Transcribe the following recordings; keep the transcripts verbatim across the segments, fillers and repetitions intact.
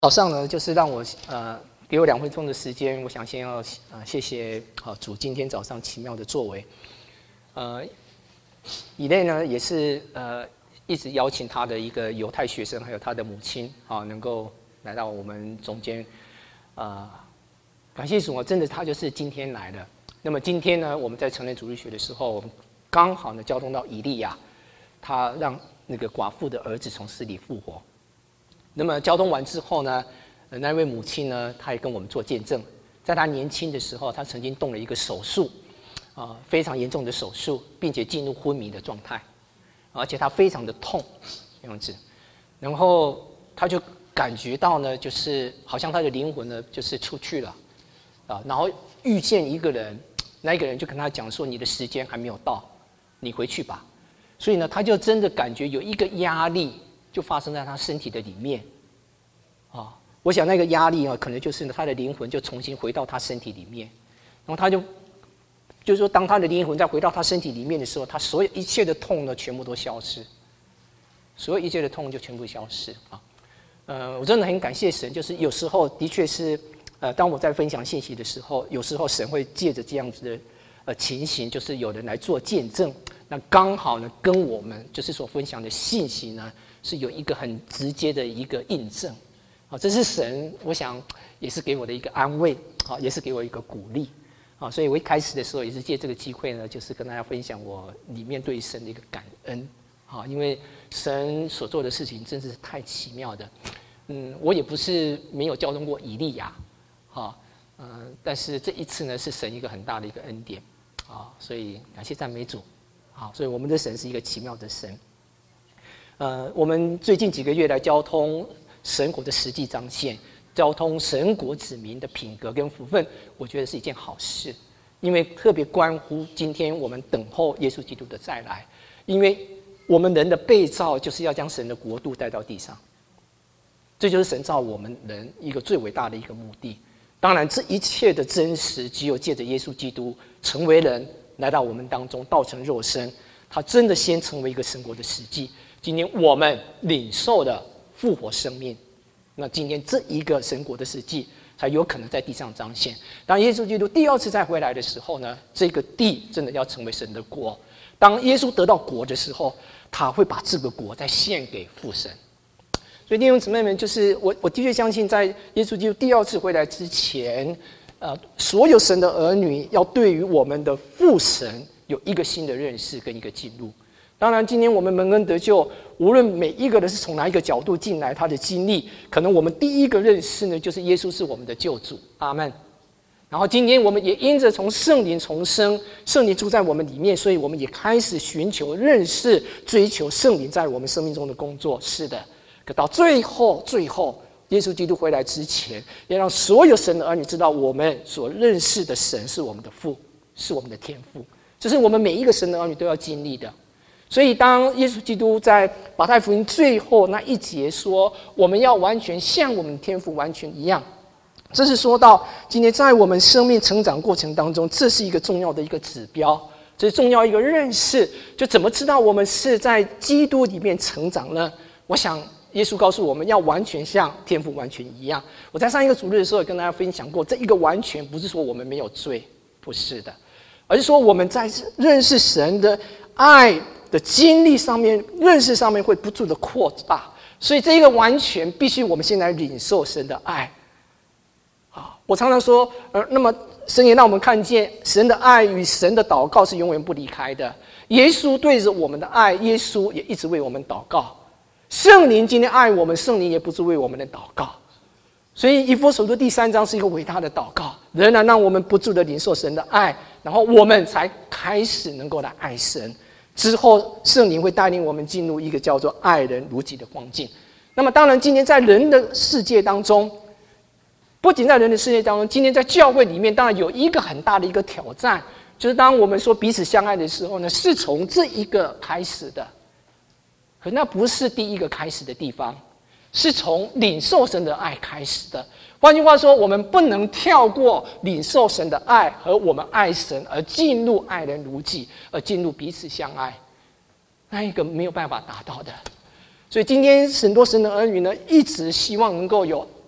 早上呢，就是让我呃给我两分钟的时间，我想先要呃谢谢好主今天早上奇妙的作为。呃，以内呢也是呃一直邀请他的一个犹太学生，还有他的母亲啊，能够来到我们中间。呃，感谢主啊，真的他就是今天来的。那么今天呢，我们在成人主日学的时候，我们刚好呢交通到以利亚，他让那个寡妇的儿子从死里复活。那么交通完之后呢，那位母亲呢，她也跟我们做见证，在她年轻的时候，她曾经动了一个手术，啊、呃，非常严重的手术，并且进入昏迷的状态，而且她非常的痛，这样子，然后她就感觉到呢，就是好像她的灵魂呢，就是出去了，啊，然后遇见一个人，那一个人就跟她讲说，你的时间还没有到，你回去吧。所以呢，她就真的感觉有一个压力。就发生在他身体的里面，啊，我想那个压力啊，可能就是他的灵魂就重新回到他身体里面，然后他就，就是说，当他的灵魂再回到他身体里面的时候，他所有一切的痛呢，全部都消失，所有一切的痛就全部消失啊。呃，我真的很感谢神，就是有时候的确是，呃，当我在分享信息的时候，有时候神会借着这样子的呃情形，就是有人来做见证，那刚好呢，跟我们就是所分享的信息呢。是有一个很直接的一个印证，啊，这是神，我想也是给我的一个安慰，啊，也是给我一个鼓励，啊，所以我一开始的时候也是借这个机会呢，就是跟大家分享我里面对神的一个感恩，啊，因为神所做的事情真是太奇妙的，嗯，我也不是没有交通过以利亚，啊，呃，但是这一次呢是神一个很大的一个恩典，啊，所以感谢赞美主，好，所以我们的神是一个奇妙的神。呃，我们最近几个月来交通神国的实际彰显，交通神国子民的品格跟福分，我觉得是一件好事，因为特别关乎今天我们等候耶稣基督的再来，因为我们人的被造就是要将神的国度带到地上，这就是神造我们人一个最伟大的一个目的。当然，这一切的真实，只有借着耶稣基督成为人，来到我们当中，道成肉身，他真的先成为一个神国的实际。今天我们领受的复活生命，那今天这一个神国的实际才有可能在地上彰显。当耶稣基督第二次再回来的时候呢，这个地真的要成为神的国。当耶稣得到国的时候，他会把这个国再献给父神。所以弟兄姊妹们，就是我我的确相信，在耶稣基督第二次回来之前，呃，所有神的儿女要对于我们的父神有一个新的认识跟一个进入。当然，今天我们蒙恩得救，无论每一个人是从哪一个角度进来，他的经历，可能我们第一个认识呢，就是耶稣是我们的救主，阿们。然后今天我们也因着从圣灵重生，圣灵住在我们里面，所以我们也开始寻求、认识、追求圣灵在我们生命中的工作。是的，可到最后，最后，耶稣基督回来之前，要让所有神的儿女知道，我们所认识的神是我们的父，是我们的天父，这是我们每一个神的儿女都要经历的。所以，当耶稣基督在马太福音最后那一节说，我们要完全像我们的天父完全一样，这是说到今天在我们生命成长过程当中，这是一个重要的一个指标，这是重要一个认识。就怎么知道我们是在基督里面成长呢？我想，耶稣告诉我们要完全像天父完全一样。我在上一个主日的时候也跟大家分享过，这一个完全不是说我们没有罪，不是的，而是说我们在认识神的爱的经历上面、认识上面会不住的扩大，所以这一个完全必须我们先来领受神的爱。啊，我常常说，呃，那么神也让我们看见神的爱与神的祷告是永远不离开的。耶稣对着我们的爱，耶稣也一直为我们祷告。圣灵今天爱我们，圣灵也不是为我们的祷告。所以以弗所书第三章是一个伟大的祷告，仍然让我们不住的领受神的爱，然后我们才开始能够来爱神。之后，圣灵会带领我们进入一个叫做爱人如己的光景。那么，当然，今天在人的世界当中，不仅在人的世界当中，今天在教会里面，当然有一个很大的一个挑战，就是当我们说彼此相爱的时候呢，是从这一个开始的。可那不是第一个开始的地方，是从领受神的爱开始的。换句话说，我们不能跳过领受神的爱和我们爱神，而进入爱人如己，而进入彼此相爱，那一个没有办法达到的。所以今天很多神的儿女呢，一直希望能够有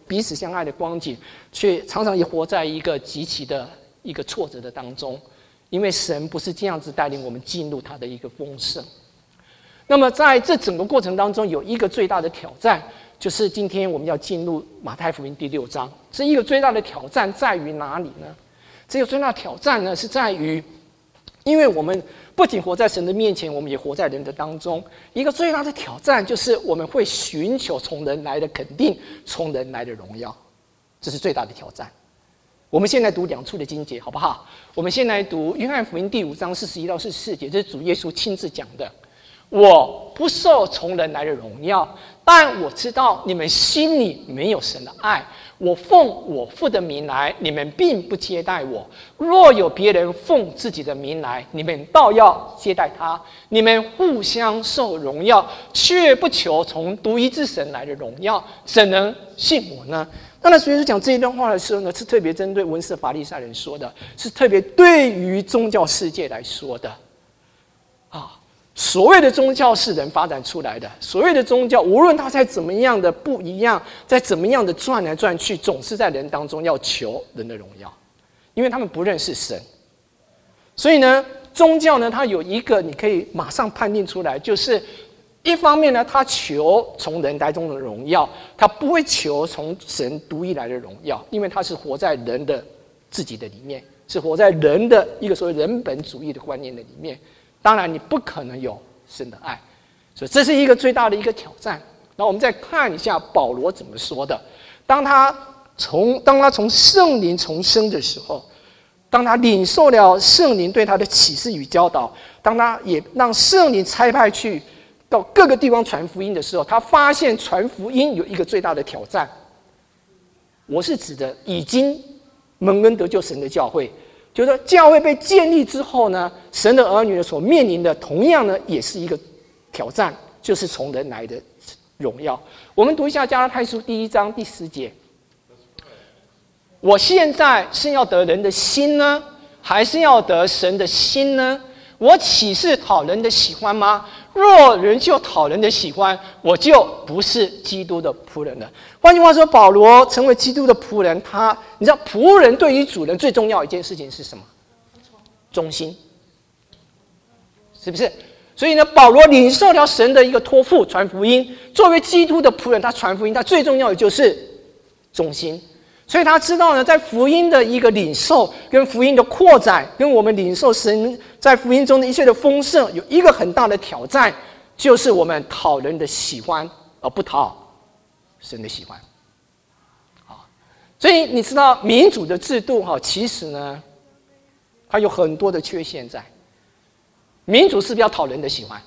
彼此相爱的光景，却常常也活在一个极其的一个挫折的当中，因为神不是这样子带领我们进入他的一个丰盛。那么在这整个过程当中，有一个最大的挑战，就是今天我们要进入马太福音第六章。这一个最大的挑战在于哪里呢？这个最大的挑战呢，是在于，因为我们不仅活在神的面前，我们也活在人的当中。一个最大的挑战就是我们会寻求从人来的肯定，从人来的荣耀，这是最大的挑战。我们现在读两处的经节，好不好？我们先来读约翰福音第五章四十一到四十四节，这是主耶稣亲自讲的。我不受从人来的荣耀，但我知道你们心里没有神的爱。我奉我父的名来，你们并不接待我；若有别人奉自己的名来，你们倒要接待他。你们互相受荣耀，却不求从独一之神来的荣耀，怎能信我呢？当然，主耶稣讲这一段话的时候呢，是特别针对文士法利赛人说的，是特别对于宗教世界来说的啊。所谓的宗教是人发展出来的，所谓的宗教，无论它在怎么样的不一样，在怎么样的转来转去，总是在人当中要求人的荣耀，因为他们不认识神。所以呢，宗教呢，它有一个你可以马上判定出来，就是一方面呢，它求从人来中的荣耀，它不会求从神独一来的荣耀，因为它是活在人的自己的里面，是活在人的一个所谓人本主义的观念的里面。当然，你不可能有神的爱，所以这是一个最大的一个挑战。然后我们再看一下保罗怎么说的。当他从当他从圣灵重生的时候，当他领受了圣灵对他的启示与教导，当他也让圣灵差派去到各个地方传福音的时候，他发现传福音有一个最大的挑战。我是指的已经蒙恩得救神的教会。就是说，教会被建立之后呢，神的儿女呢所面临的，同样呢也是一个挑战，就是从人来的荣耀。我们读一下加拉太书第一章第十节：我现在是要得人的心呢，还是要得神的心呢？我岂是讨人的喜欢吗？若人就讨人的喜欢，我就不是基督的仆人了。换句话说，保罗成为基督的仆人，他你知道，仆人对于主人最重要一件事情是什么？忠心，是不是？所以呢，保罗领受了神的一个托付，传福音。作为基督的仆人，他传福音，他最重要的就是忠心。所以他知道呢，在福音的一个领受跟福音的扩展，跟我们领受神在福音中的一切的丰盛，有一个很大的挑战，就是我们讨人的喜欢，而不讨神的喜欢。好，所以你知道民主的制度哈，其实呢，它有很多的缺陷在。民主是不是要讨人的喜欢？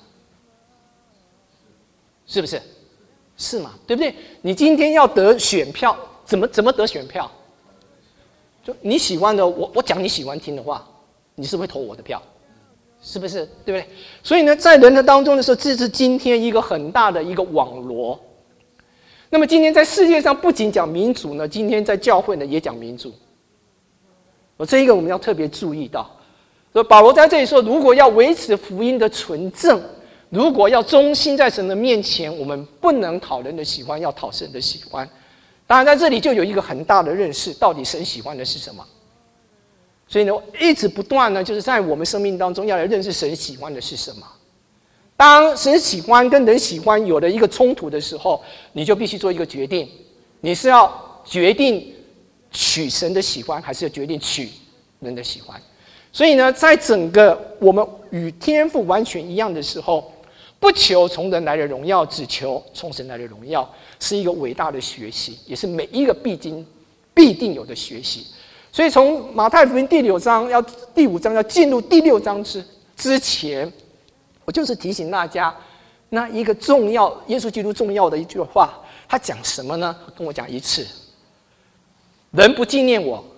是不是？是嘛？对不对？你今天要得选票。怎么怎么得选票？就你喜欢的，我我讲你喜欢听的话，你是不是会投我的票？是不是？对不对？所以呢，在人的当中的时候，这是今天一个很大的一个网罗。那么今天在世界上不仅讲民主呢，今天在教会呢也讲民主。我这一个我们要特别注意到。所以保罗在这里说，如果要维持福音的纯正，如果要忠心在神的面前，我们不能讨人的喜欢，要讨神的喜欢。当然，在这里就有一个很大的认识，到底神喜欢的是什么？所以呢，一直不断呢，就是在我们生命当中要来认识神喜欢的是什么。当神喜欢跟人喜欢有了一个冲突的时候，你就必须做一个决定：你是要决定取神的喜欢，还是要决定取人的喜欢？所以呢，在整个我们与天父完全一样的时候，不求从人来的荣耀，只求从神来的荣耀。是一个伟大的学习，也是每一个必经必定有的学习。所以从马太福音第六章要第五章要进入第六章之之前，我就是提醒大家，那一个重要耶稣基督重要的一句话，他讲什么呢？跟我讲一次：人不纪念我，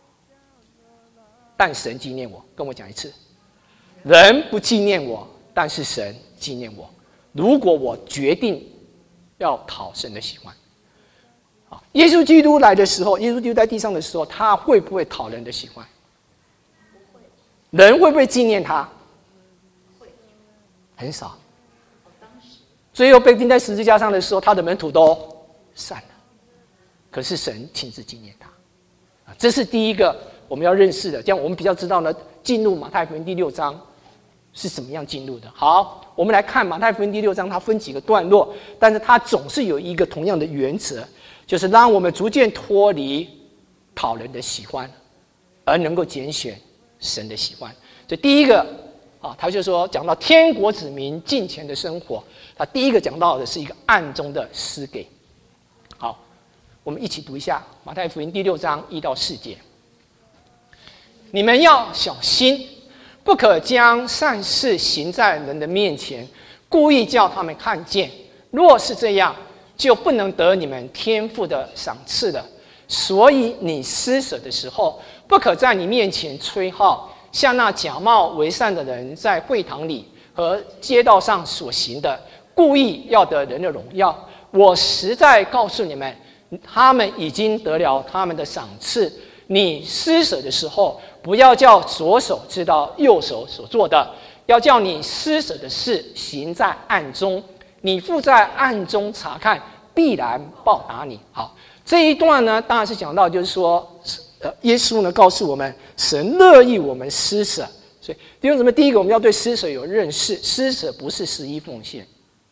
但神纪念我。跟我讲一次：人不纪念我，但是神纪念我。如果我决定要讨神的喜欢，好，耶稣基督来的时候，耶稣基督在地上的时候，他会不会讨人的喜欢？不会。人会不会纪念他？会，很少。最后被钉在十字架上的时候，他的门徒都散了。 可是神亲自纪念他。啊，这是第一个我们要认识的，这样我们比较知道呢，进入马太福音第六章是怎么样进入的。好，我们来看马太福音第六章，它分几个段落，但是它总是有一个同样的原则，就是让我们逐渐脱离讨人的喜欢，而能够拣选神的喜欢。所以第一个啊，他就说讲到天国子民敬虔的生活，他第一个讲到的是一个暗中的施给。好，我们一起读一下马太福音第六章一到四节。你们要小心，不可将善事行在人的面前，故意叫他们看见。若是这样，就不能得你们天父的赏赐了。所以你施舍的时候，不可在你面前吹号，像那假冒为善的人在会堂里和街道上所行的，故意要得人的荣耀。我实在告诉你们，他们已经得了他们的赏赐。你施舍的时候，不要叫左手知道右手所做的，要叫你施舍的事行在暗中，你父在暗中查看，必然报答你。好，这一段呢，当然是讲到就是说，呃，耶稣呢告诉我们，神乐意我们施舍。所以弟兄姊妹，第一个我们要对施舍有认识，施舍不是十一奉献，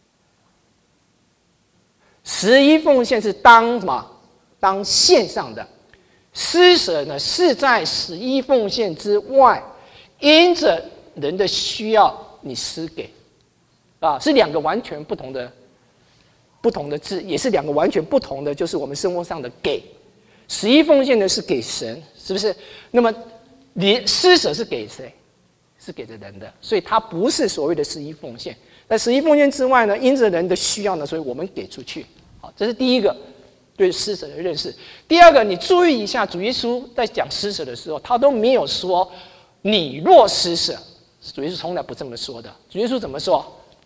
十一奉献是当什么？当献上的。施舍呢，是在十一奉献之外，因着人的需要，你施给，啊，是两个完全不同的、不同的字，也是两个完全不同的，就是我们生活上的给。十一奉献呢是给神，是不是？那么，你施舍是给谁？是给着人的，所以它不是所谓的十一奉献。在十一奉献之外呢，因着人的需要呢，所以我们给出去。好，这是第一个。对施舍的认识。第二个，你注意一下，主耶稣在讲施舍的时候，他都没有说“你若施舍”，主耶稣从来不这么说的。主耶稣怎么说？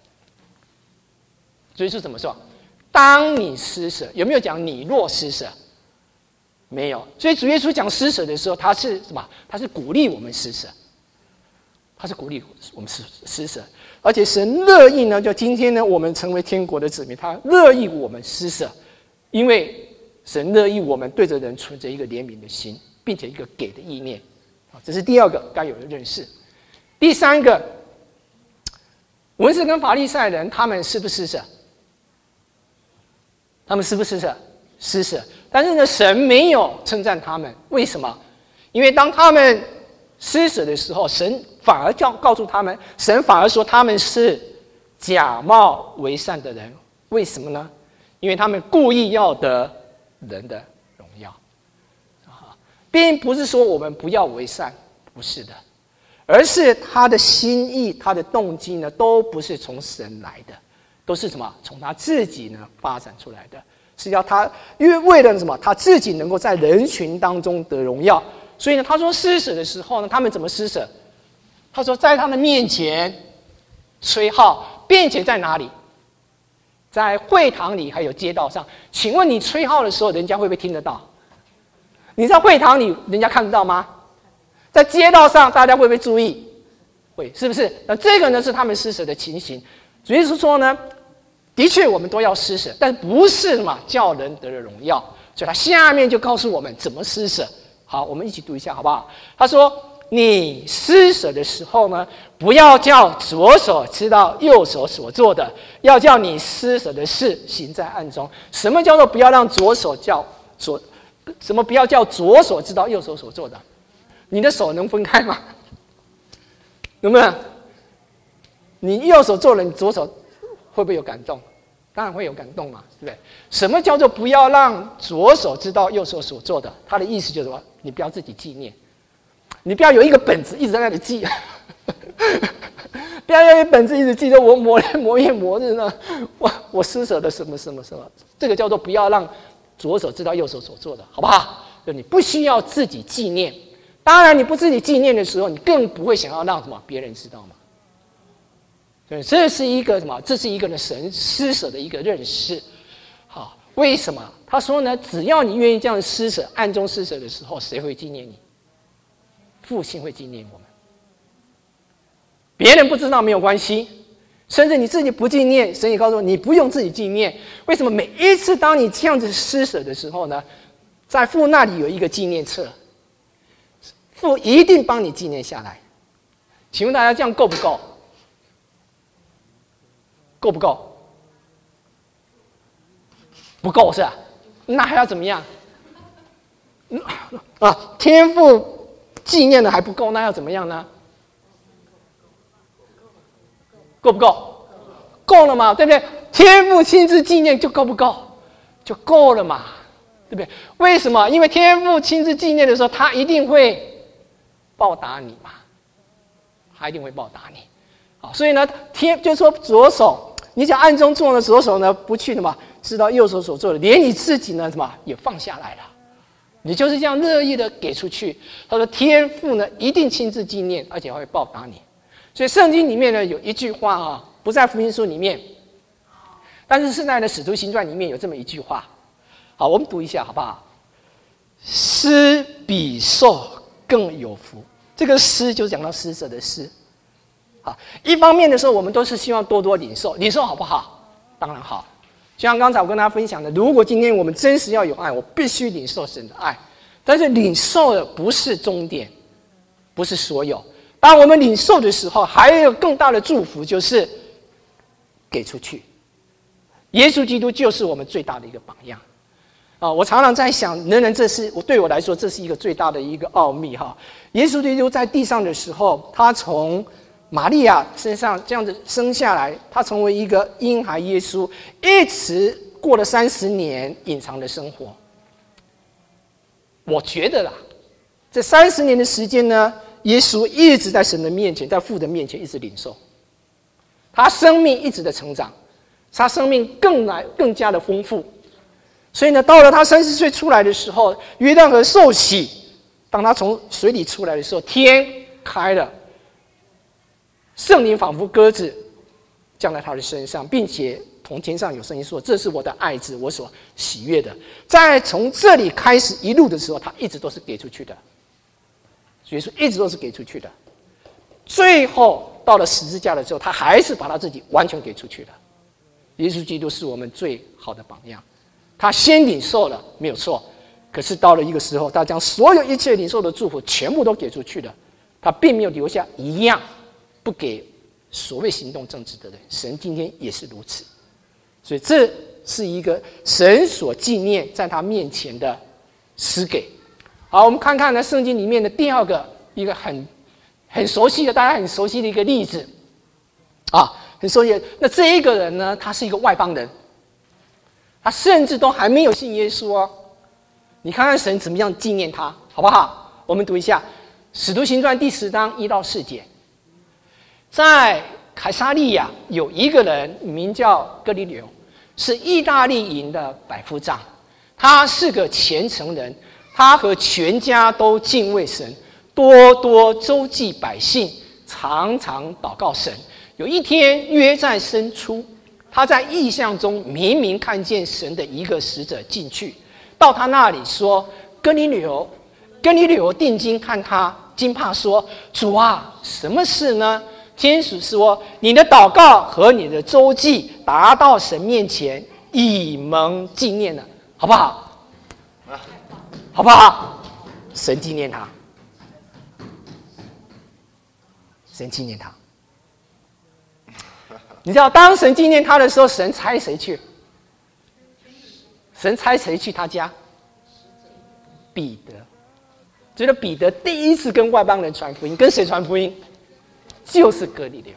主耶稣怎么说？当你施舍，有没有讲“你若施舍”？没有。所以主耶稣讲施舍的时候，他是什么？他是鼓励我们施舍，他是鼓励我们施施舍。而且神乐意呢，就今天呢，我们成为天国的子民，他乐意我们施舍。因为神乐意我们对着人存着一个怜悯的心，并且一个给的意念，这是第二个该有的认识。第三个，文士跟法利赛人，他们是不是施舍？他们是不是施舍？施舍。但是呢，神没有称赞他们，为什么？因为当他们施舍的时候，神反而叫告诉他们，神反而说他们是假冒为善的人。为什么呢？因为他们故意要得人的荣耀，并不是说我们不要为善，不是的，而是他的心意、他的动机呢，都不是从神来的，都是什么？从他自己呢发展出来的，是要他，因为为了什么？他自己能够在人群当中得荣耀，所以呢，他说施舍的时候呢，他们怎么施舍？他说在他的面前吹号，并且在哪里？在会堂里还有街道上，请问你吹号的时候，人家会不会听得到？你在会堂里，人家看得到吗？在街道上，大家会不会注意？会，是不是？那这个呢，是他们施舍的情形。主耶稣说呢，的确我们都要施舍，但不是嘛，叫人得了荣耀。所以他下面就告诉我们怎么施舍。好，我们一起读一下好不好？他说，你施舍的时候呢，不要叫左手知道右手所做的，要叫你施舍的事行在暗中。什么叫做不要让左手叫左？什么不要叫左手知道右手所做的？你的手能分开吗？能不能？你右手做了，你左手会不会有感动？当然会有感动嘛，对不对？什么叫做不要让左手知道右手所做的？他的意思就是说，你不要自己纪念。你不要有一个本子一直在那里记，不要有一个本子一直记着我某年某月某日呢，我我施舍的什么什么什么，这个叫做不要让左手知道右手所做的，好不好？就你不需要自己纪念，当然你不自己纪念的时候，你更不会想要让什么别人知道嘛。对，这是一个什么？这是一个呢神施舍的一个认识。好，为什么？他说呢，只要你愿意这样施舍，暗中施舍的时候，谁会纪念你？父亲会纪念我们，别人不知道没有关系，甚至你自己不纪念，神也告诉我你不用自己纪念。为什么？每一次当你这样子施舍的时候呢， 在父那里有一个纪念册，父一定帮你纪念下来。请问大家这样够不够？够不够？不够是吧？那还要怎么样？啊，天父纪念的还不够，那要怎么样呢？够不够？够了嘛，对不对？天父亲自纪念就够不够？就够了嘛，对不对？为什么？因为天父亲自纪念的时候，他一定会报答你嘛，他一定会报答你。好，所以呢，天就是说左手，你想暗中做的左手呢，不去的嘛，知道右手所做的，连你自己呢，什么也放下来了。你就是这样乐意的给出去。他说天父呢一定亲自纪念，而且会报答你。所以圣经里面呢有一句话啊，不在福音书里面，但是是在的使徒行传里面有这么一句话。好，我们读一下好不好？施比受更有福。这个施就讲到施舍的施。好，一方面的时候我们都是希望多多领受，领受好不好？当然好。就像刚才我跟大家分享的，如果今天我们真实要有爱，我必须领受神的爱。但是领受的不是终点，不是所有。当我们领受的时候，还有更大的祝福，就是给出去。耶稣基督就是我们最大的一个榜样。啊，我常常在想，仍然这是对我来说，这是一个最大的一个奥秘哈。耶稣基督在地上的时候，他从玛利亚身上这样子生下来，他成为一个婴孩耶稣，一直过了三十年隐藏的生活。我觉得啦，这三十年的时间呢，耶稣一直在神的面前，在父的面前一直领受，他生命一直的成长，他生命更来更加的丰富。所以呢，到了他三十岁出来的时候，约旦河受洗，当他从水里出来的时候，天开了。圣灵仿佛鸽子降在他的身上，并且从天上有声音说：“这是我的爱子，我所喜悦的。”在从这里开始一路的时候，他一直都是给出去的，所以说一直都是给出去的。最后到了十字架的时候，他还是把他自己完全给出去了。耶稣基督是我们最好的榜样，他先领受了没有错，可是到了一个时候，他将所有一切领受的祝福全部都给出去了，他并没有留下一样不给所谓行动正直的人。神今天也是如此，所以这是一个神所纪念在他面前的施给。好，我们看看呢圣经里面的第二个一个很很熟悉的，大家很熟悉的一个例子啊，很熟悉的。那这一个人呢，他是一个外邦人，他甚至都还没有信耶稣哦。你看看神怎么样纪念他，好不好？我们读一下《使徒行传》第十章一到四节。在凯撒利亚有一个人名叫哥尼流，是意大利营的百夫长，他是个虔诚人，他和全家都敬畏神，多多周济百姓，常常祷告神。有一天约在申初，他在异象中明明看见神的一个使者进去，到他那里说：“哥尼流，哥尼流定睛看他，惊怕说：主啊，什么事呢？”天使说：“你的祷告和你的周济达到神面前，以蒙纪念了，好不好？好不好？神纪念他，神纪念他。你知道，当神纪念他的时候，神差谁去？神差谁去他家？彼得。觉得彼得第一次跟外邦人传福音，跟谁传福音？就是哥尼流，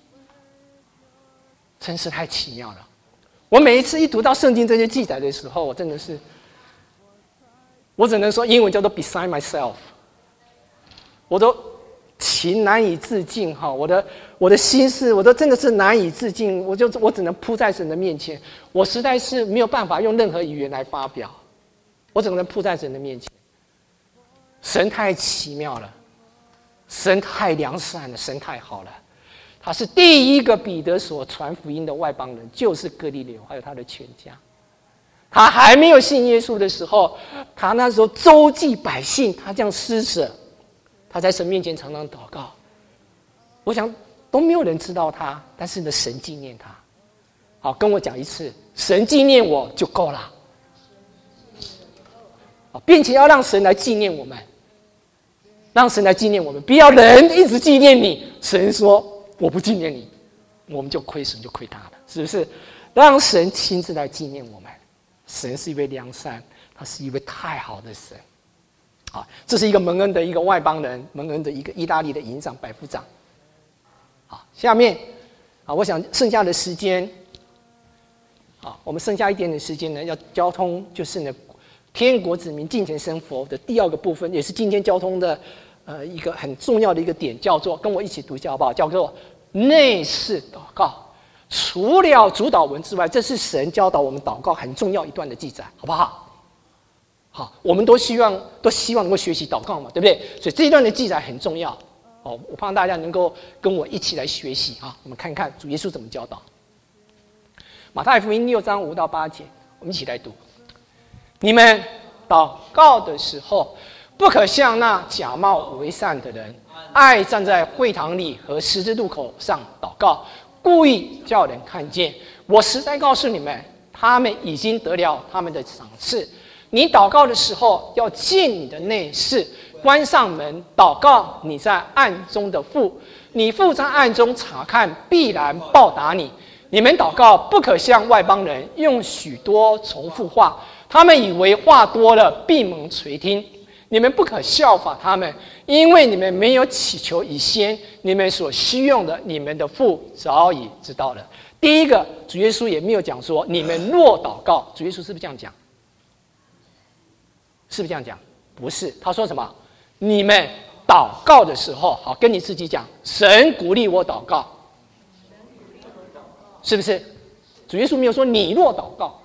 真是太奇妙了。我每一次一读到圣经这些记载的时候，我真的是，我只能说英文叫做 beside myself， 我都情难以自禁哈，我的我的心事，我都真的是难以自禁，我就我只能扑在神的面前，我实在是没有办法用任何语言来发表，我只能扑在神的面前。神太奇妙了。神太良善了，神太好了。他是第一个彼得所传福音的外邦人，就是哥尼流，还有他的全家。他还没有信耶稣的时候，他那时候周济百姓，他这样施舍，他在神面前常常祷告。我想都没有人知道他，但是呢，神纪念他。好，跟我讲一次，神纪念我就够了。 并且要让神来纪念我们，让神来纪念我们，不要人一直纪念你，神说我不纪念你，我们就亏损就亏大了，是不是？让神亲自来纪念我们，神是一位良善，他是一位太好的神。啊，这是一个蒙恩的一个外邦人，蒙恩的一个意大利的营长百夫长。好，下面啊，我想剩下的时间，啊，我们剩下一点点时间呢，要交通就是呢，天国子民敬虔生活的第二个部分，也是今天交通的呃一个很重要的一个点，叫做跟我一起读一下好不好？叫做内室祷告。除了主祷文之外，这是神教导我们祷告很重要一段的记载，好不好？好，我们都希望都希望能够学习祷告嘛，对不对？所以这一段的记载很重要哦，我盼望大家能够跟我一起来学习啊。我们看看主耶稣怎么教导。马太福音六章五到八节，我们一起来读：你们祷告的时候，不可像那假冒为善的人，爱站在会堂里和十字路口上祷告，故意叫人看见。我实在告诉你们，他们已经得了他们的赏赐。你祷告的时候，要进你的内室，关上门，祷告你在暗中的父，你父在暗中查看，必然报答你。你们祷告不可像外邦人，用许多重复话，他们以为话多了必蒙垂听。你们不可效法他们，因为你们没有祈求以先，你们所需用的，你们的父早已知道了。第一个，主耶稣也没有讲说你们若祷告，主耶稣是不是这样讲？是不是这样讲？不是，他说什么？你们祷告的时候，好，跟你自己讲，神鼓励我祷告，是不是？主耶稣没有说你若祷告。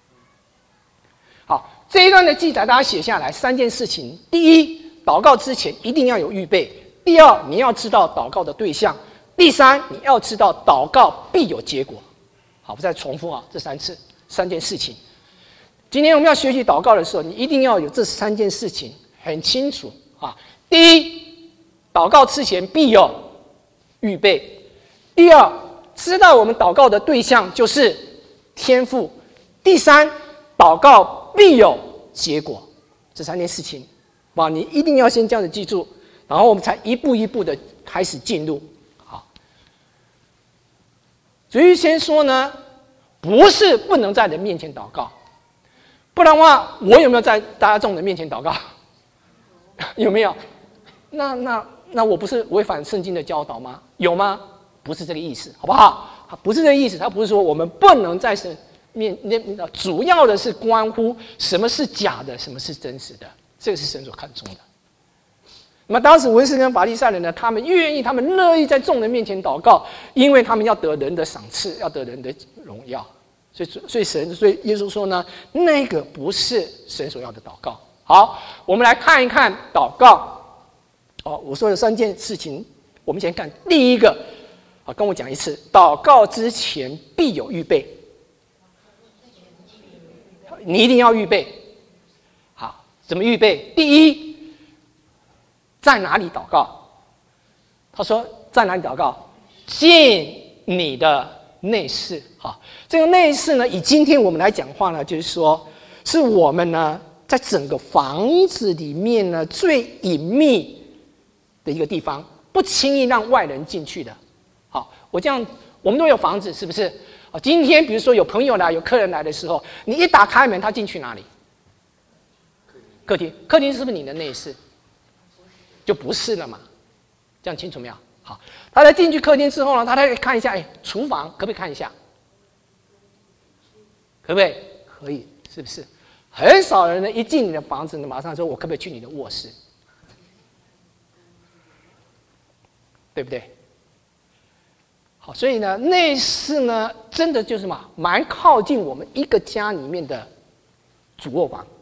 好，这一段的记载大家写下来，三件事情：第一，祷告之前一定要有预备；第二，你要知道祷告的对象；第三，你要知道祷告必有结果。好，不再重复啊，这三次三件事情。今天我们要学习祷告的时候，你一定要有这三件事情很清楚啊。第一，祷告之前必有预备；第二，知道我们祷告的对象就是天父；第三，祷告必有结果。这三件事情，哇，你一定要先这样子记住，然后我们才一步一步的开始进入。好，所以先说呢，不是不能在人面前祷告。不然的话，我有没有在大众的面前祷告？有没有？那那那我不是违反圣经的教导吗？有吗？不是这个意思，好不好？不是这个意思，他不是说我们不能在神面那主要的是关乎什么是假的，什么是真实的，这个是神所看重的。那么当时文士跟法利赛人呢，他们愿意，他们乐意在众人面前祷告，因为他们要得人的赏赐，要得人的荣耀。所以，所以神，所以耶稣说呢，那个不是神所要的祷告。好，我们来看一看祷告。哦，我说的三件事情，我们先看第一个。好，跟我讲一次，祷告之前必有预备。你一定要预备。好，怎么预备？第一，在哪里祷告？他说在哪里祷告？进你的内室。好，这个内室呢，以今天我们来讲话呢，就是说，是我们呢在整个房子里面呢最隐秘的一个地方，不轻易让外人进去的。好，我这样，我们都有房子，是不是？好，今天比如说有朋友来，有客人来的时候，你一打开门，他进去哪里？客厅。客厅是不是你的内室？就不是了嘛？这样清楚没有？好，他在进去客厅之后呢，他再看一下，哎，厨房可不可以看一下？可不可以？可以，是不是？很少人呢，一进你的房子呢，马上说我可不可以去你的卧室？对不对？好，所以呢，内室呢，真的就是什么，蛮靠近我们一个家里面的主卧房，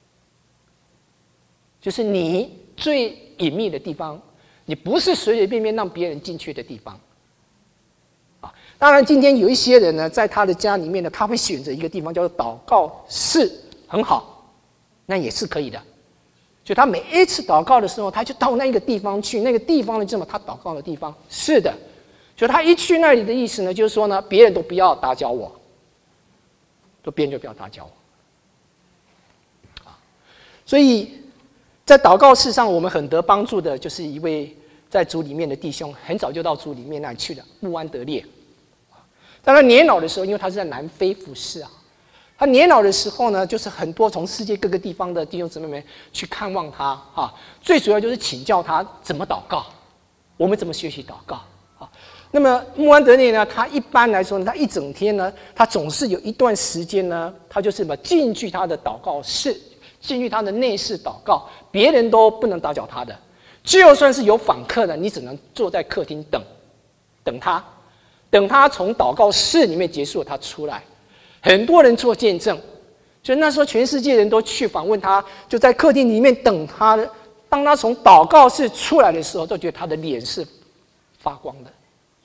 就是你最隐秘的地方，你不是随随便便让别人进去的地方。啊，当然，今天有一些人呢，在他的家里面呢，他会选择一个地方叫做祷告室，很好，那也是可以的。所以他每一次祷告的时候，他就到那个地方去，那个地方呢，这么他祷告的地方，是的。所以他一去那里的意思呢，就是说呢，别人都不要打搅我，都别人就不要打搅我。啊， 所以在祷告事上，我们很得帮助的，就是一位在主里面的弟兄，很早就到主里面那里去了，穆安德烈。在他年老的时候，因为他是在南非服侍啊，他年老的时候呢，就是很多从世界各个地方的弟兄姊妹们去看望他啊，最主要就是请教他怎么祷告，我们怎么学习祷告啊。那么穆安德烈呢，他一般来说呢，他一整天呢，他总是有一段时间呢，他就是什么进去他的祷告室，进去他的内室祷告，别人都不能打搅他的。就算是有访客的，你只能坐在客厅等，等他，等他从祷告室里面结束，他出来。很多人做见证，就那时候全世界人都去访问他，就在客厅里面等他。当他从祷告室出来的时候，都觉得他的脸是发光的。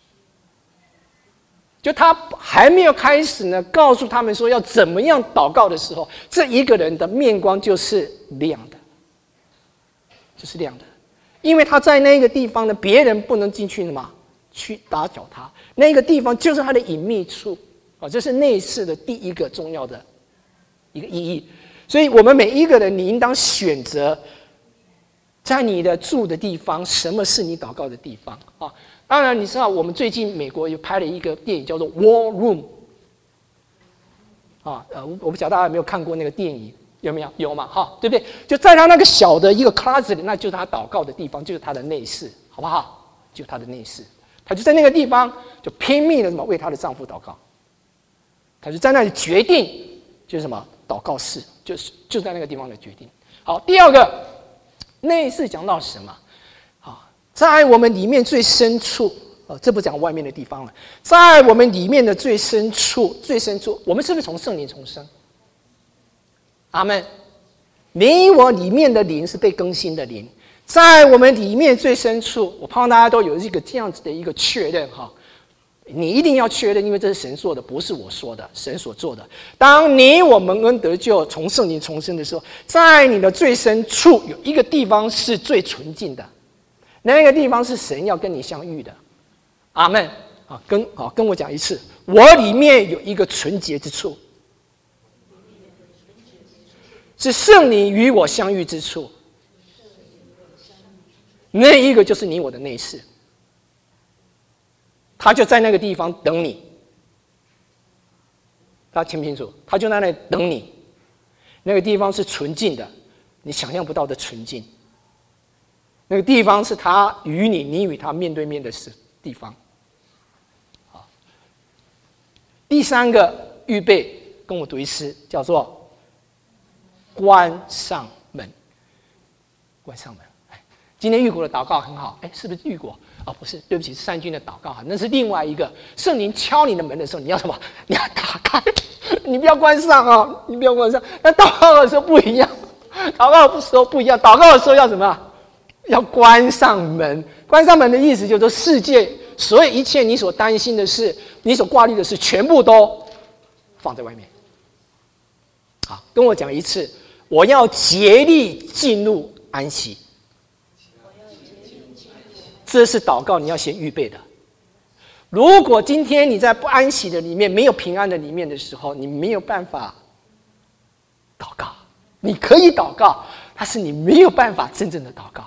就他还没有开始呢，告诉他们说要怎么样祷告的时候，这一个人的面光就是亮的，就是亮的，因为他在那个地方呢，别人不能进去的嘛，去打搅他。那个地方就是他的隐秘处啊，这是内室的第一个重要的一个意义。所以我们每一个人，你应当选择在你的住的地方，什么是你祷告的地方啊？当然，你知道我们最近美国有拍了一个电影叫做《War Room》啊，呃，我不晓得大家有没有看过那个电影，有没有？有嘛，哈，对不对？就在他那个小的一个 closet 里，那就是他祷告的地方，就是他的内室，好不好？就是他的内室，他就在那个地方就拼命的什么为他的丈夫祷告，他就在那里决定，就是什么祷告室，就是就在那个地方的决定。好，第二个内室讲到什么？在我们里面最深处，呃，这不讲外面的地方了。在我们里面的最深处，最深处，我们是不是从圣灵重生？阿们。你我里面的灵是被更新的灵，在我们里面最深处，我盼望大家都有一个这样子的一个确认哈。你一定要确认，因为这是神做的，不是我说的，神所做的。当你我蒙恩得救，从圣灵重生的时候，在你的最深处有一个地方是最纯净的。那个地方是神要跟你相遇的，阿们啊！跟好跟我讲一次，我里面有一个纯洁之处，是圣灵与我相遇之处。那一个就是你我的内室，他就在那个地方等你。大家清不清楚？他就在那里等你。那个地方是纯净的，你想象不到的纯净。那个地方是他与你，你与他面对面的地方。好，第三个预备，跟我读一次，叫做关上门。关上门。今天玉国的祷告很好，哎，是不是玉国？哦，不是，对不起，是善君的祷告哈，那是另外一个。圣灵敲你的门的时候，你要什么？你要打开，你不要关上啊！你不要关上。那祷告的时候不一样，祷告的时候不一样，祷告的时候要什么？要关上门。关上门的意思就是说，世界所有一切你所担心的事，你所挂虑的事，全部都放在外面。好，跟我讲一次，我要竭力进入安息。这是祷告你要先预备的。如果今天你在不安息的里面，没有平安的里面的时候，你没有办法祷告。你可以祷告，但是你没有办法真正的祷告。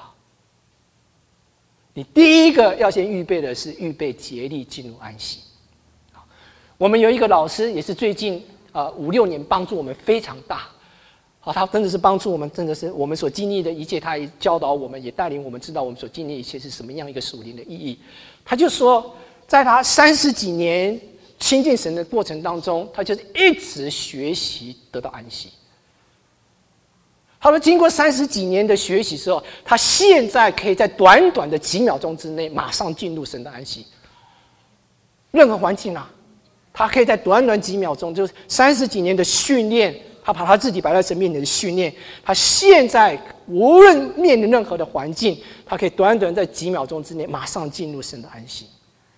你第一个要先预备的是预备竭力进入安息。我们有一个老师，也是最近呃五六年帮助我们非常大。好，他真的是帮助我们，真的是我们所经历的一切，他也教导我们，也带领我们知道我们所经历的一切是什么样一个属灵的意义。他就说，在他三十几年亲近神的过程当中，他就是一直学习得到安息。他说，经过三十几年的学习之后，他现在可以在短短的几秒钟之内，马上进入神的安息。任何环境啊，他可以在短短几秒钟，就是三十几年的训练。他把他自己摆在神面前的训练，他现在无论面临任何的环境，他可以短短在几秒钟之内马上进入神的安息。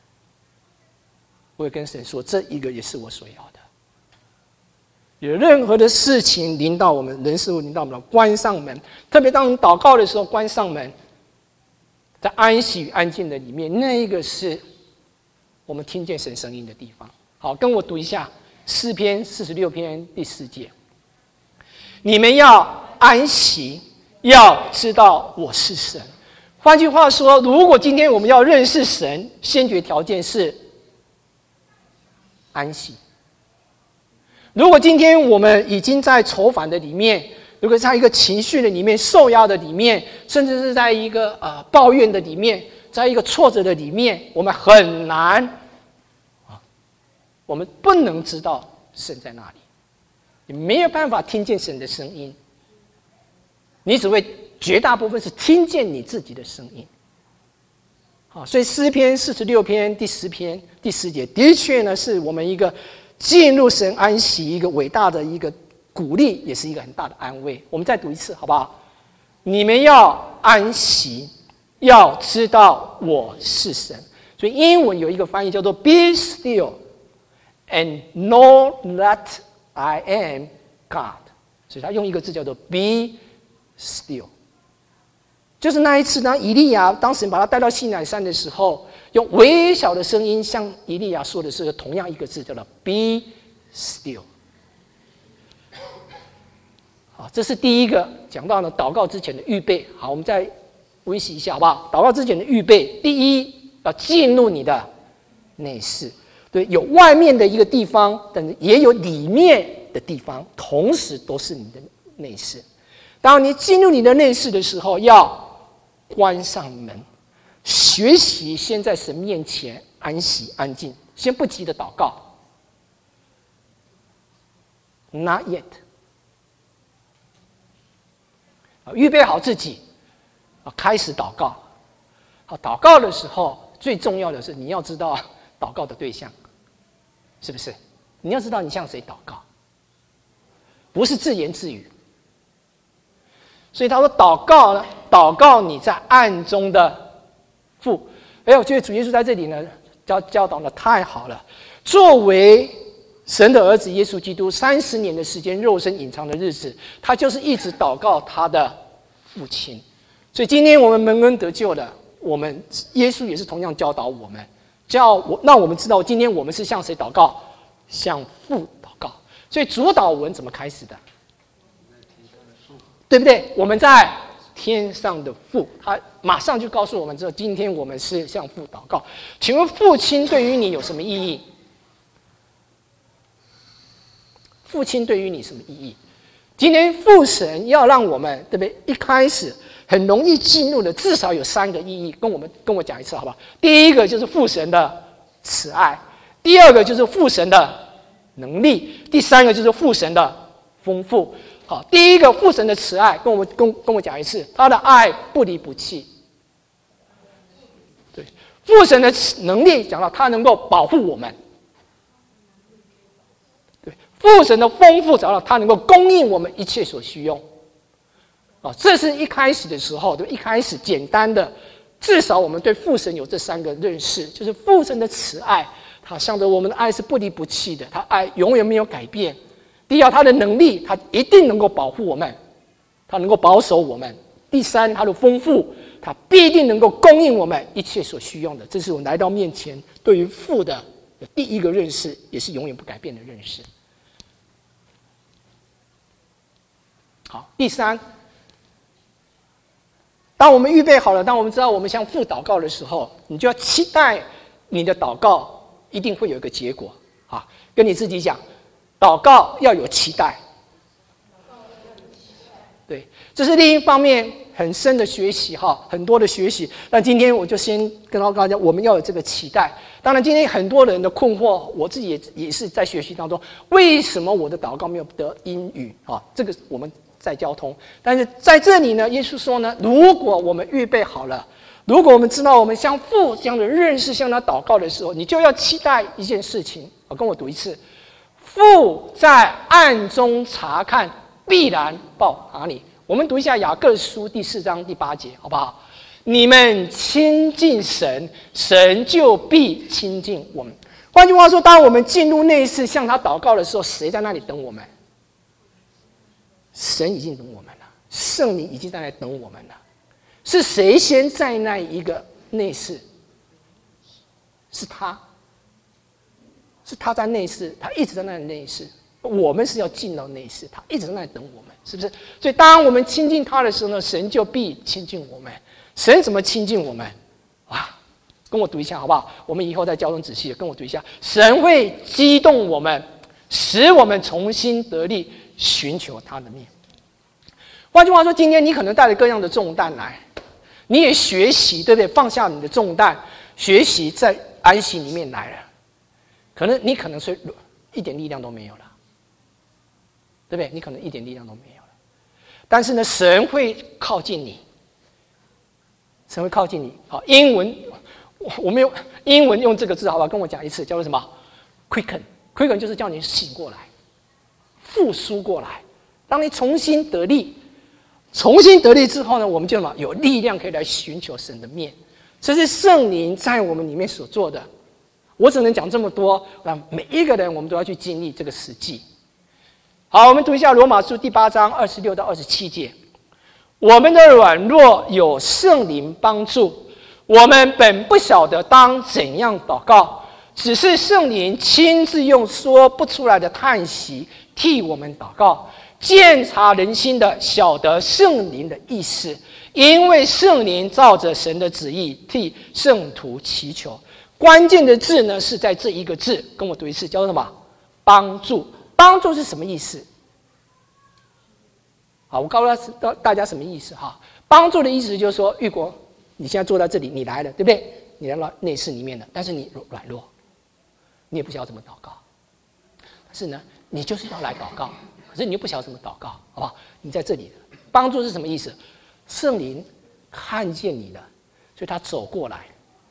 我也跟神说，这一个也是我所要的。有任何的事情临到我们，人事物临到我们，关上门。特别当我们祷告的时候，关上门，在安息与安静的里面，那一个是我们听见神声音的地方。好，跟我读一下诗篇四十六篇第四节。你们要安息，要知道我是神。换句话说，如果今天我们要认识神，先决条件是安息。如果今天我们已经在愁烦的里面，如果在一个情绪的里面、受压的里面，甚至是在一个呃抱怨的里面，在一个挫折的里面，我们很难啊，我们不能知道神在哪里，你没有办法听见神的声音，你只会绝大部分是听见你自己的声音。好，所以诗篇四十六篇第十篇第十节，的确呢是我们一个进入神安息一个伟大的一个鼓励，也是一个很大的安慰。我们再读一次好不好？你们要安息，要知道我是神。所以英文有一个翻译叫做 Be still and know that I am God， 所以他用一个字叫做 Be still。就是那一次，当以利亚当时把他带到西乃山的时候，用微小的声音向以利亚说的是同样一个字，叫做 "Be still"。好，这是第一个讲到呢，祷告之前的预备。好，我们再温习一下，好不好？祷告之前的预备，第一要进入你的内室，对，有外面的一个地方，但也有里面的地方，同时都是你的内室。当你进入你的内室的时候，要关上门，学习先在神面前安息安静，先不急的祷告 ，Not yet。预备好自己，开始祷告。好，祷告的时候，最重要的是你要知道祷告的对象，是不是？你要知道你向谁祷告，不是自言自语。所以他说祷告呢，祷告你在暗中的父。哎，我觉得主耶稣在这里呢教教导的太好了。作为神的儿子耶稣基督，三十年的时间肉身隐藏的日子，他就是一直祷告他的父亲。所以今天我们蒙恩得救了，我们耶稣也是同样教导我们，叫我让我们知道今天我们是向谁祷告，向父祷告。所以主祷文怎么开始的？对不对？我们在天上的父，他马上就告诉我们，这今天我们是向父祷告。请问父亲对于你有什么意义？父亲对于你什么意义？今天父神要让我们，对不对？一开始很容易进入的，至少有三个意义，跟我们跟我讲一次，好不好？第一个就是父神的慈爱，第二个就是父神的能力，第三个就是父神的丰富。好，第一个父神的慈爱，跟我们跟跟我讲一次，他的爱不离不弃。对，父神的能力讲到他能够保护我们。对，父神的丰富讲到他能够供应我们一切所需用。啊，这是一开始的时候，对，一开始简单的，至少我们对父神有这三个认识，就是父神的慈爱，他向着我们的爱是不离不弃的，他爱永远没有改变。第二，他的能力，他一定能够保护我们，他能够保守我们。第三，他的丰富，他必定能够供应我们一切所需用的。这是我们来到面前对于父的第一个认识，也是永远不改变的认识。好，第三，当我们预备好了，当我们知道我们向父祷告的时候，你就要期待你的祷告一定会有一个结果啊！跟你自己讲。祷告要有期待，对，这是另一方面很深的学习哈，很多的学习。那今天我就先跟大家讲，我们要有这个期待。当然，今天很多人的困惑，我自己也也是在学习当中，为什么我的祷告没有得应允啊？这个我们在交通，但是在这里呢，耶稣说呢，如果我们预备好了，如果我们知道我们向父这样的认识，向他祷告的时候，你就要期待一件事情。我跟我读一次。父在暗中查看，必然报答你。我们读一下雅各书第四章第八节，好不好？你们亲近神，神就必亲近我们。换句话说，当我们进入内室向他祷告的时候，谁在那里等我们？神已经等我们了，圣灵已经在那里等我们了。是谁先在那一个内室？是他。是他在内室，他一直在那里内室。 我们是要进到内室，他一直在那等我们，是不是？所以当我们亲近他的时候呢，神就必亲近我们。神怎么亲近我们？哇，跟我读一下好不好？我们以后再交通仔细的，跟我读一下。神会激动我们，使我们重新得力，寻求他的面。换句话说，今天你可能带着各样的重担来，你也学习，对不对？放下你的重担，学习在安息里面来了。可能你可能是一点力量都没有了。对不对？你可能一点力量都没有了，但是呢，神会靠近你，神会靠近你。好，英文我我没有英文用这个字，好吧？跟我讲一次，叫做什么 ？quicken，quicken 就是叫你醒过来，复苏过来，让你重新得力。重新得力之后呢，我们就什么？有力量可以来寻求神的面。这是圣灵在我们里面所做的。我只能讲这么多，让每一个人我们都要去经历这个实际。好，我们读一下罗马书第八章二十六到二十七节。我们的软弱有圣灵帮助，我们本不晓得当怎样祷告，只是圣灵亲自用说不出来的叹息替我们祷告，鉴察人心的，晓得圣灵的意思，因为圣灵照着神的旨意替圣徒祈求。关键的字呢是在这一个字，跟我读一次，叫什么？帮助。帮助是什么意思？好，我告诉大家什么意思哈？帮助的意思就是说，玉国，你现在坐在这里，你来了，对不对？你来到内室里面了，但是你软弱，你也不晓得怎么祷告。但是呢，你就是要来祷告，可是你又不晓得怎么祷告，好不好？你在这里了，帮助是什么意思？圣灵看见你了，所以他走过来，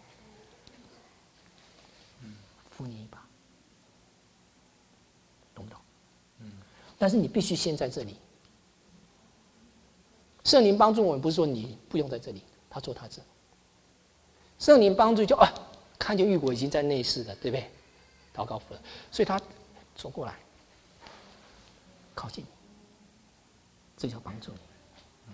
扶你一把。但是你必须先在这里。圣灵帮助我们，不是说你不用在这里，他做他这。圣灵帮助就啊，看见玉果已经在内室了，对不对？祷告服了，所以他走过来，靠近你，这叫帮助你。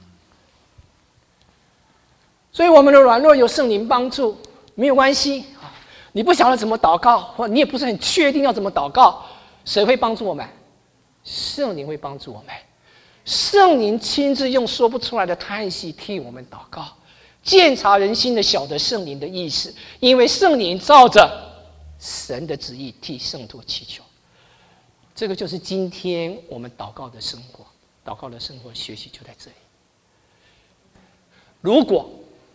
所以我们的软弱有圣灵帮助，没有关系啊。你不晓得怎么祷告，或你也不是很确定要怎么祷告，谁会帮助我们？圣灵会帮助我们，圣灵亲自用说不出来的叹息替我们祷告，鉴察人心的，晓得圣灵的意思，因为圣灵照着神的旨意替圣徒祈求。这个就是今天我们祷告的生活，祷告的生活学习就在这里。如果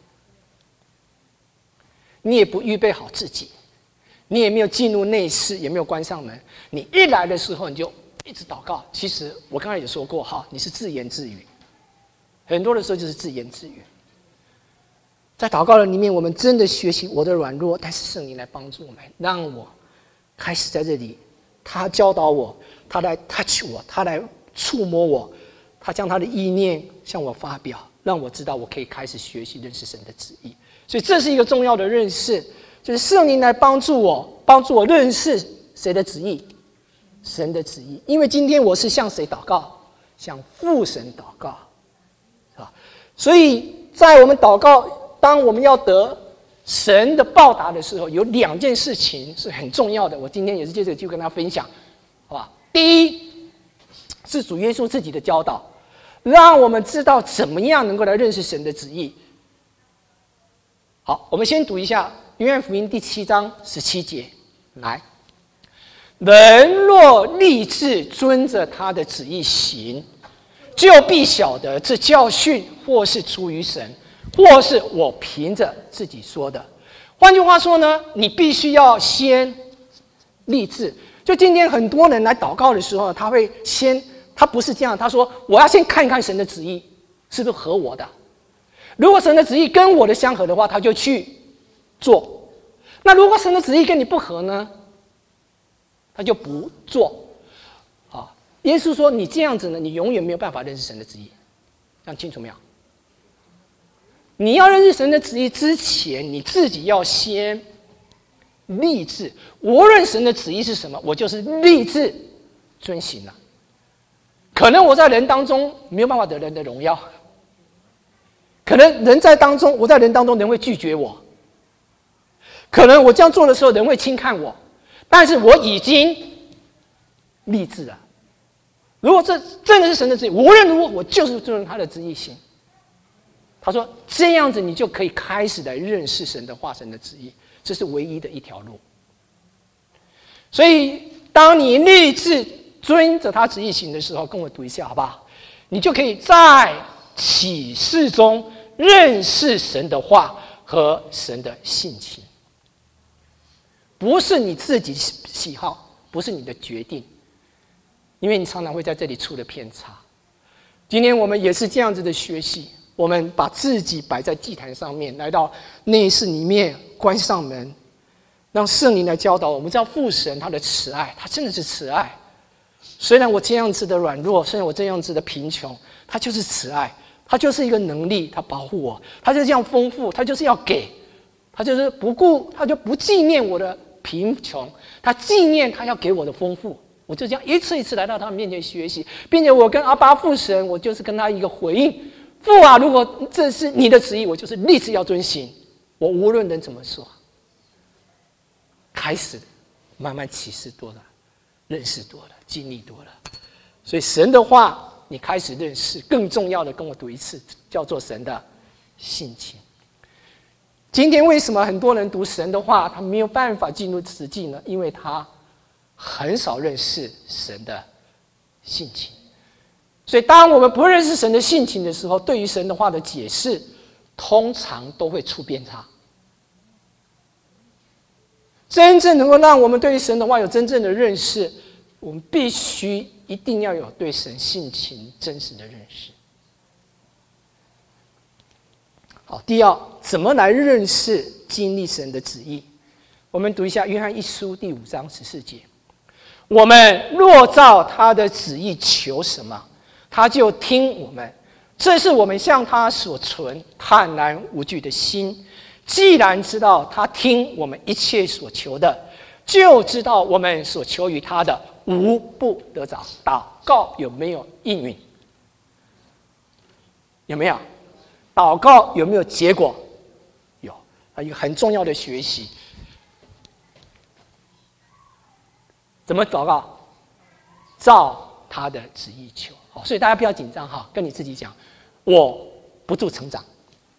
你也不预备好自己，你也没有进入内室，也没有关上门，你一来的时候你就一直祷告。其实我刚才也说过哈，你是自言自语，很多的时候就是自言自语。在祷告的里面，我们真的学习我的软弱，但是圣灵来帮助我们，让我开始在这里，他教导我，他来 touch 我，他来触摸我，他将他的意念向我发表，让我知道我可以开始学习认识神的旨意。所以这是一个重要的认识，就是圣灵来帮助我，帮助我认识谁的旨意，神的旨意。因为今天我是向谁祷告？向父神祷告，是吧？所以在我们祷告，当我们要得神的报答的时候，有两件事情是很重要的。我今天也是借这个机会跟大家分享，好吧？第一是主耶稣自己的教导，让我们知道怎么样能够来认识神的旨意。好，我们先读一下约翰福音第七章十七节，来，人若立志遵着他的旨意行，就必晓得这教训或是出于神，或是我凭着自己说的。换句话说呢，你必须要先立志。就今天很多人来祷告的时候，他会先，他不是这样，他说我要先看看神的旨意是不是合我的。如果神的旨意跟我的相合的话，他就去做。那如果神的旨意跟你不合呢，他就不做。好，耶稣说你这样子呢，你永远没有办法认识神的旨意。这样清楚没有？你要认识神的旨意之前，你自己要先立志，无论神的旨意是什么，我就是立志遵行了。可能我在人当中没有办法得人的荣耀，可能人在当中，我在人当中人会拒绝我，可能我这样做的时候人会轻看我，但是我已经立志了， 如果这真的是神的旨意，无论如何我就是遵从他的旨意行。他说这样子你就可以开始来认识神的话，神的旨意，这是唯一的一条路。所以当你立志遵着他旨意行的时候，跟我读一下好不好？你就可以在启示中认识神的话和神的性情。不是你自己喜好，不是你的决定，因为你常常会在这里出了偏差。今天我们也是这样子的学习，我们把自己摆在祭坛上面，来到内室里面，关上门，让圣灵来教导我们。知道父神他的慈爱，他真的是慈爱。虽然我这样子的软弱，虽然我这样子的贫穷，他就是慈爱，他就是一个能力，他保护我，他就这样丰富，他就是要给，他就是不顾，他就不纪念我的贫穷，他纪念他要给我的丰富。我就这样一次一次来到他面前学习，并且我跟阿爸父神，我就是跟他一个回应：父啊，如果这是你的旨意，我就是立志要遵行。我无论人怎么说，开始慢慢启示多了，认识多了，经历多了。所以神的话，你开始认识，更重要的，跟我读一次，叫做神的性情。今天为什么很多人读神的话，他没有办法进入实际呢？因为他很少认识神的性情。所以当我们不认识神的性情的时候，对于神的话的解释通常都会出偏差。真正能够让我们对于神的话有真正的认识，我们必须一定要有对神性情真实的认识。好，第二，怎么来认识经历神的旨意？我们读一下约翰一书第五章十四节：我们若照他的旨意求什么，他就听我们。这是我们向他所存坦然无惧的心。既然知道他听我们一切所求的，就知道我们所求于他的无不得着。祷告有没有应允？有没有？祷告有没有结果？有。一个很重要的学习，怎么祷告？照他的旨意求。所以大家不要紧张哈，跟你自己讲，我不住成长。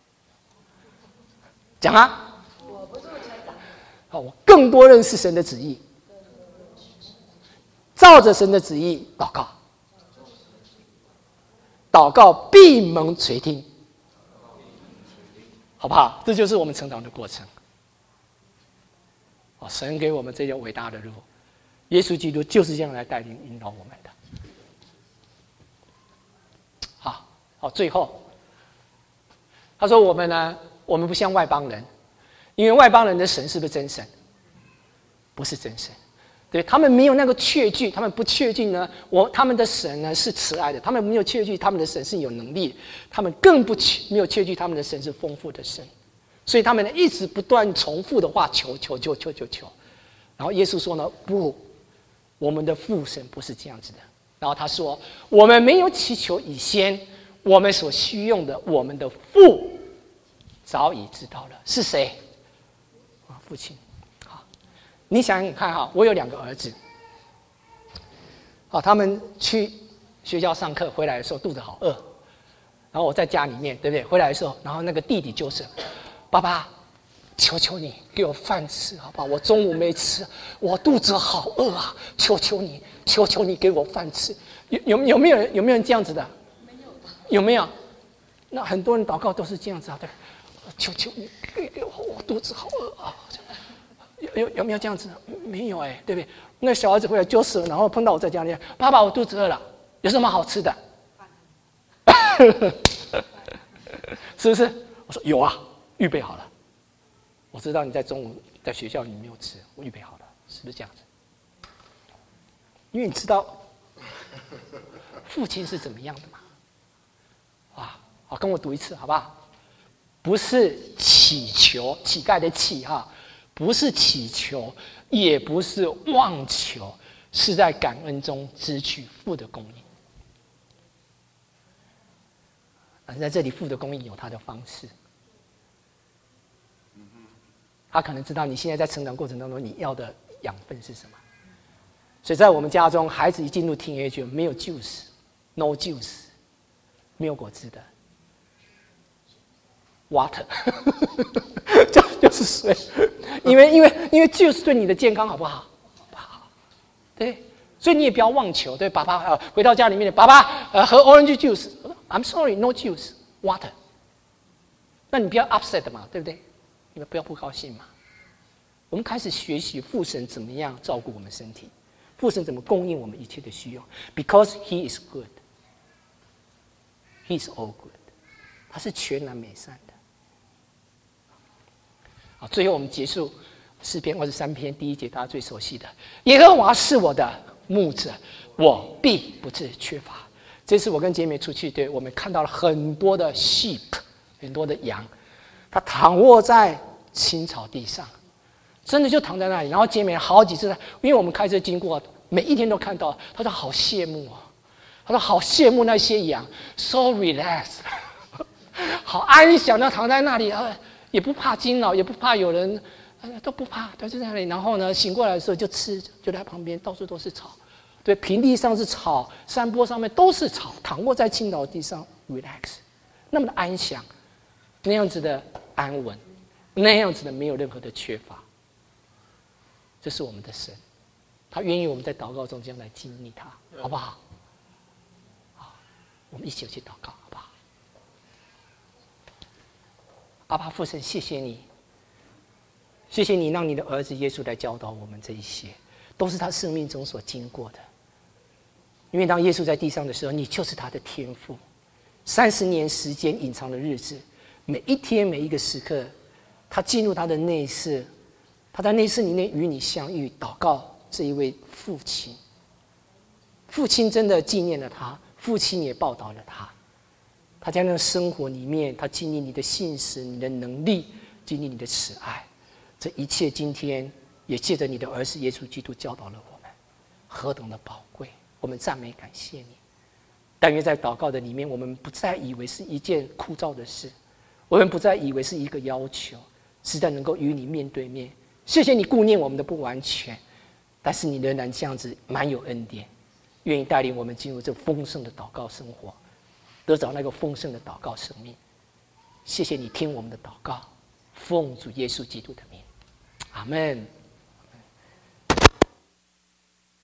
讲啊！我不住成长。好，我更多认识神的旨意，照着神的旨意祷告，祷告必蒙垂听，好不好？这就是我们成长的过程。哦，神给我们这条伟大的路，耶稣基督就是这样来带领引导我们的。好，好，最后他说我们呢？我们不像外邦人，因为外邦人的神是不是真神？不是真神，对，他们没有那个确据，他们不确据呢，我他们的神呢是慈爱的，他们没有确据他们的神是有能力，他们更不没有确据他们的神是丰富的神，所以他们呢一直不断重复的话求求求求求求，然后耶稣说呢不，我们的父神不是这样子的，然后他说我们没有祈求以先，我们所需用的，我们的父早已知道了是谁？啊，父亲。好，你想想看哈，我有两个儿子，好，他们去学校上课回来的时候肚子好饿，然后我在家里面，对不对？回来的时候，然后那个弟弟就是爸爸，求求你给我饭吃，好不好？我中午没吃，我肚子好饿啊！求求你，求求你给我饭吃。有有有没有人有没有人这样子的？没有。有没有？那很多人祷告都是这样子啊，对。求求你给给我，我肚子好饿啊！有有有没有这样子？没有哎、欸，对不对？那小孩子回来就是，然后碰到我在家里，爸爸，我肚子饿了，有什么好吃的？是不是？我说有啊，预备好了。我知道你在中午在学校里没有吃，我预备好了，是不是这样子？因为你知道父亲是怎么样的嘛？哇，好，跟我读一次好不好？不是祈求，乞丐的乞哈，不是祈求，也不是妄求，是在感恩中支取父的供应。而在这里，父的供应有他的方式。他可能知道你现在在成长过程当中你要的养分是什么， 所以在我们家中，孩子一进入 teenage 没有 juice，no juice， 没有果汁的 ，water， 就就是水，因为因为因为 juice 对你的健康好不好？不好，对，所以你也不要妄求，对，爸爸呃回到家里面，爸爸呃喝 orange juice，I'm sorry，no juice，water。那你不要 upset 嘛，对不对？你们不要不高兴嘛。我们开始学习父神怎么样照顾我们身体，父神怎么供应我们一切的需要 ，because He is good, He is all good， 他是全然美善的。好，最后我们结束诗篇二十三篇第一节，大家最熟悉的：耶和华是我的牧者，我必不致缺乏。这次我跟姐妹出去，对我们看到了很多的 sheep。很多的羊，它躺卧在青草地上，真的就躺在那里。然后姐妹好几次，因为我们开车经过，每一天都看到，她说好羡慕哦，她说好羡慕那些羊 ，so relaxed， 好安详的躺在那里，呃，也不怕惊扰，也不怕有人，呃、都不怕，都在那里。然后呢，醒过来的时候就吃，就在旁边，到处都是草，对，平地上是草，山坡上面都是草，躺卧在青草地上 ，relax， 那么的安详。那样子的安稳，那样子的没有任何的缺乏，这是我们的神，他愿意我们在祷告中这样来经历他，好不好？好，我们一起去祷告，好不好？阿爸父神，谢谢你，谢谢你让你的儿子耶稣来教导我们这一些，都是他生命中所经过的。因为当耶稣在地上的时候，你就是他的天父，三十年时间隐藏的日子。每一天每一个时刻，他进入他的内室，他在内室里面与你相遇，祷告这一位父亲。父亲真的纪念了他，父亲也报道了他。他在那个生活里面，他经历你的信实、你的能力，经历你的慈爱，这一切今天也借着你的儿子耶稣基督教导了我们，何等的宝贵！我们赞美感谢你。但愿在祷告的里面，我们不再以为是一件枯燥的事。我们不再以为是一个要求，实在能够与你面对面。谢谢你顾念我们的不完全，但是你仍然这样子蛮有恩典，愿意带领我们进入这丰盛的祷告生活，得着那个丰盛的祷告生命。谢谢你听我们的祷告，奉主耶稣基督的名，阿们。